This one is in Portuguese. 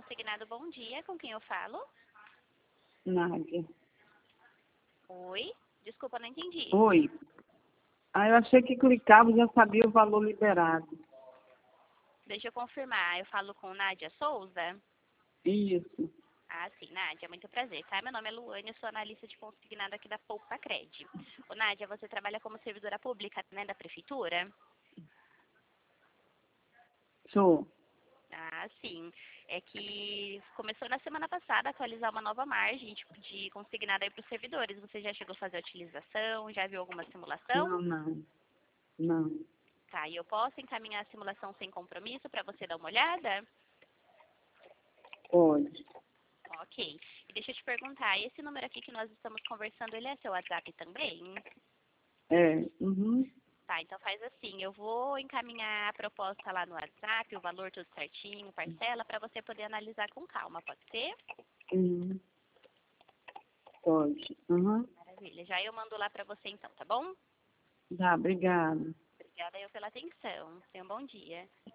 consignado, bom dia. Com quem eu falo? Nádia. Oi? Desculpa, não entendi. Oi. Eu achei que clicava e já sabia o valor liberado. Deixa eu confirmar. Eu falo com Nádia Souza? Isso. Ah, sim, Nádia, muito prazer, tá? Meu nome é Luane, eu sou analista de consignado aqui da Poupa Cred. Ô, Nádia, você trabalha como servidora pública, né, da prefeitura? Sou. Ah, sim. É que começou na semana passada a atualizar uma nova margem de consignado aí para os servidores. Você já chegou a fazer a utilização? Já viu alguma simulação? Não, não. Não. Tá, e eu posso encaminhar a simulação sem compromisso para você dar uma olhada? Pode. Ok. E deixa eu te perguntar, esse número aqui que nós estamos conversando, ele é seu WhatsApp também? É. Uhum. Tá, então faz assim, eu vou encaminhar a proposta lá no WhatsApp, o valor tudo certinho, parcela, para você poder analisar com calma, pode ser? Uhum. Pode. Uhum. Maravilha. Já eu mando lá para você então, tá bom? Tá, obrigada. Obrigada eu pela atenção. Tenha um bom dia.